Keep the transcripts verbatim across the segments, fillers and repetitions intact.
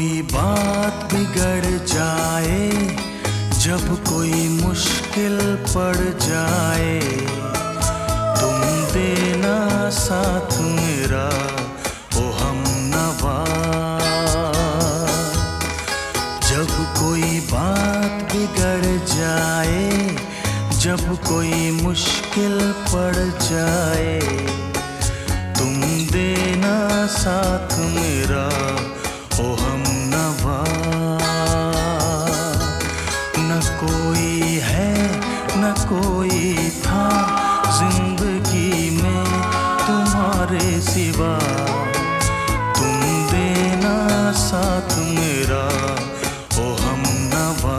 कोई बात बिगड़ जाए, जब कोई मुश्किल पड़ जाए, तुम देना साथ मेरा ओ हमनवा। जब कोई बात बिगड़ जाए, जब कोई मुश्किल पड़ जाए, तुम देना साथ मेरा ओ हमनवा। न कोई है न कोई था जिंदगी में तुम्हारे सिवा, तुम देना साथ मेरा ओ हमनवा।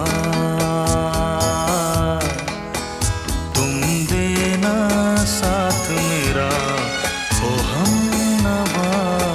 तुम देना साथ मेरा ओ हमनवा।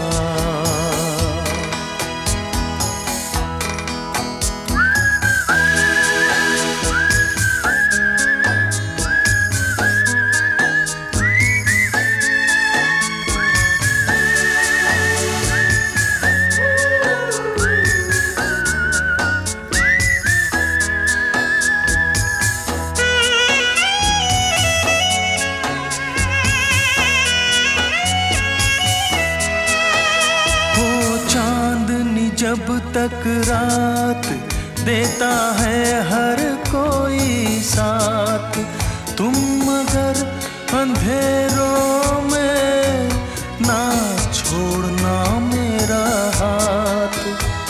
जब तक रात देता है हर कोई साथ, तुम मगर अंधेरों में ना छोड़ना मेरा हाथ।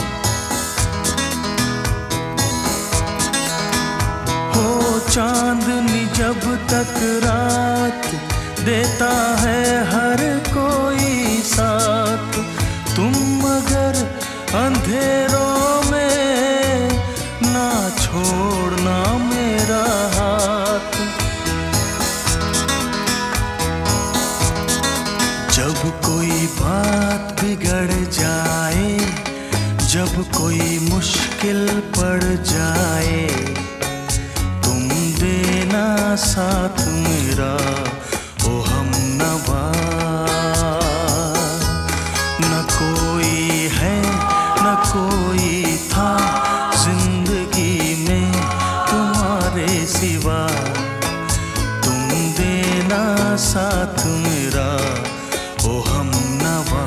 हो चांदनी जब तक रात देता है हर कोई साथ, तुम मगर अंधेरों में ना छोड़ना मेरा हाथ। जब कोई बात बिगड़ जाए, जब कोई मुश्किल पड़ जाए, तुम देना साथ मेरा ओ हमनवा। न कोई है न कोई था जिंदगी में तुम्हारे सिवा, तुम देना साथ मेरा ओ हमनवा।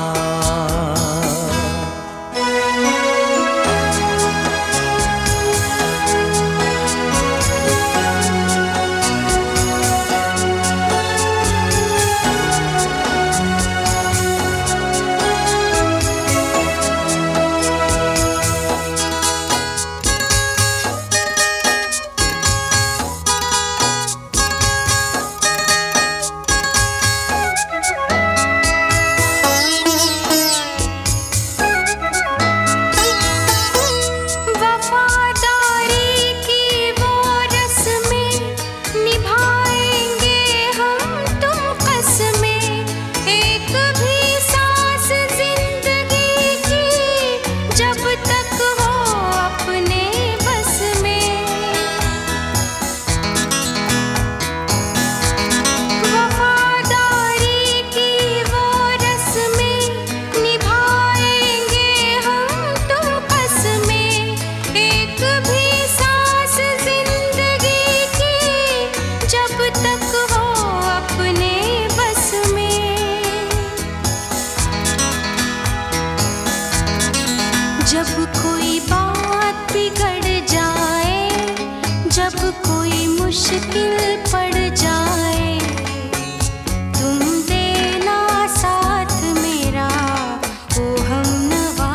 जब कोई बात बिगड़ जाए, जब कोई मुश्किल पड़ जाए, तुम देना साथ मेरा ओ हमनवा।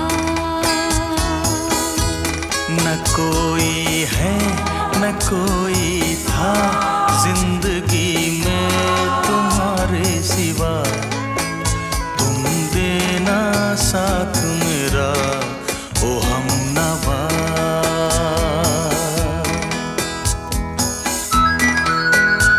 न कोई है न कोई था जिंदगी में तुम्हारे सिवा, तुम देना साथ मेरा ओ हमनवा।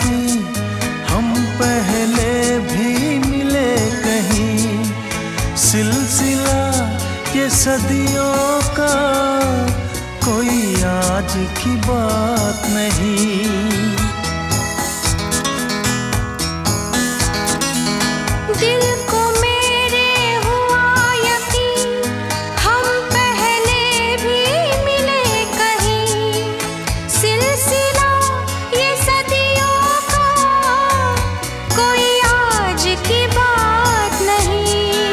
साथी हम पहले भी मिले कहीं, सिलसिला ये सदियों का कोई आज की बात नहीं। दिल को मेरे हुआ यकीन हम पहले भी मिले कहीं, सिलसिला ये सदियों का कोई आज की बात नहीं।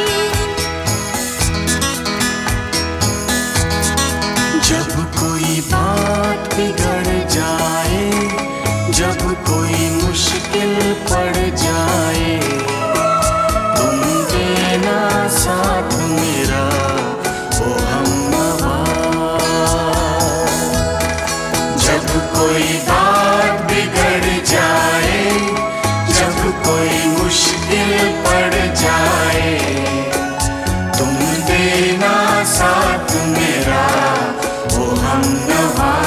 जब कोई बात बिगड़ जाए, जब कोई मुश्किल पड़ जाए, तुम देना साथ मेरा ओ हमनवा। जब कोई बात बिगड़ जाए, जब कोई मुश्किल पड़ जाए, तुम देना साथ मेरा ओ हमनवा।